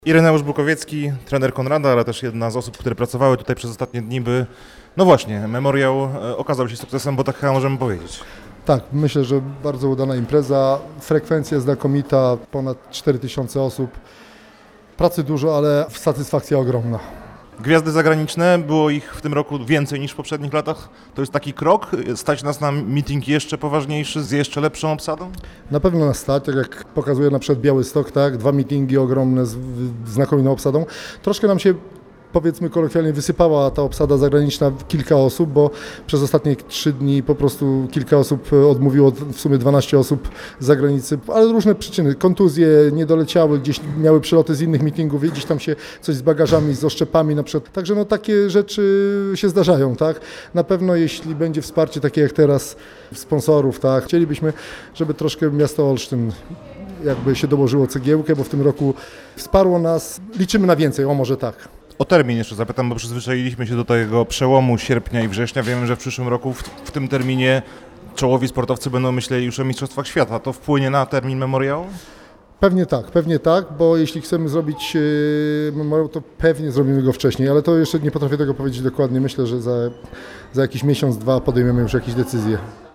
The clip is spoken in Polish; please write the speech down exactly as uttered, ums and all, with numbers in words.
Ireneusz Bukowiecki, trener Konrada, ale też jedna z osób, które pracowały tutaj przez ostatnie dni, by, no właśnie, memoriał e, okazał się sukcesem, bo tak chyba możemy powiedzieć. Tak, myślę, że bardzo udana impreza, frekwencja znakomita, ponad cztery tysiące osób, pracy dużo, ale satysfakcja ogromna. Gwiazdy zagraniczne, było ich w tym roku więcej niż w poprzednich latach. To jest taki krok, stać nas na meeting jeszcze poważniejszy, z jeszcze lepszą obsadą? Na pewno nas stać, tak jak pokazuje na przykład Białystok, tak, dwa meetingi ogromne z znakomitą obsadą. Troszkę nam się, powiedzmy kolokwialnie, wysypała ta obsada zagraniczna, kilka osób, bo przez ostatnie trzy dni po prostu kilka osób odmówiło, w sumie dwanaście osób z zagranicy, ale różne przyczyny, kontuzje, nie doleciały, gdzieś miały przyloty z innych meetingów, gdzieś tam się coś z bagażami, z oszczepami na przykład. Także no takie rzeczy się zdarzają, tak. Na pewno jeśli będzie wsparcie takie jak teraz sponsorów, tak, chcielibyśmy, żeby troszkę miasto Olsztyn jakby się dołożyło cegiełkę, bo w tym roku wsparło nas, liczymy na więcej, o może tak. O termin jeszcze zapytam, bo przyzwyczailiśmy się do tego przełomu sierpnia i września. Wiemy, że w przyszłym roku w, w tym terminie czołowi sportowcy będą myśleli już o Mistrzostwach Świata. To wpłynie na termin memoriału? Pewnie tak, pewnie tak, bo jeśli chcemy zrobić yy, memoriał, to pewnie zrobimy go wcześniej, ale to jeszcze nie potrafię tego powiedzieć dokładnie. Myślę, że za, za jakiś miesiąc, dwa podejmiemy już jakieś decyzje.